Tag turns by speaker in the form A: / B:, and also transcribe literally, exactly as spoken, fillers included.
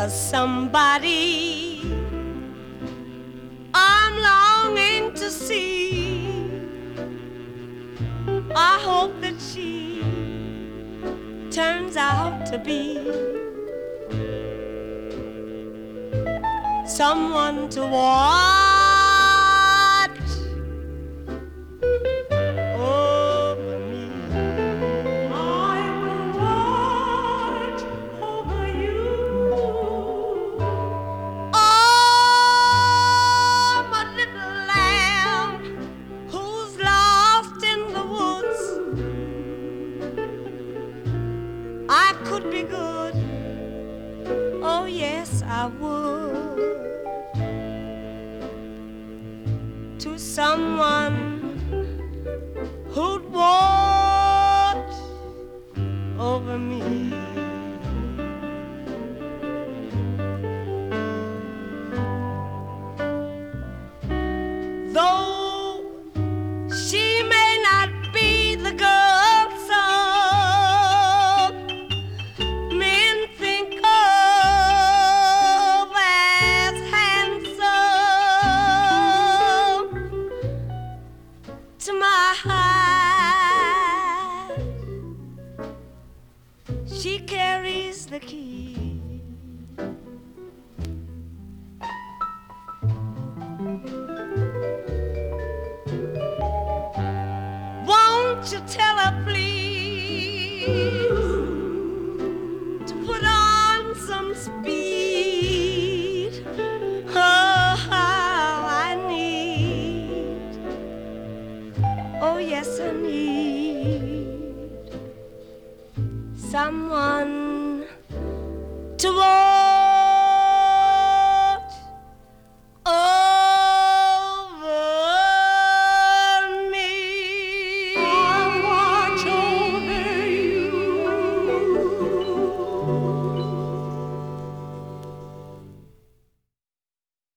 A: a somebody I'm longing to see. I hope that she turns out to be someone to watch over me. I will watch over you. Oh, my little lamb who's lost in the woods. I could be good. Oh, yes, I would. To someone who'd watch over me. Though she may not be the girl some men think of as handsome, to my heart she carries the key. Won't you tell her, please, to put on some speed? Oh, how I need, oh yes, I need someone to walk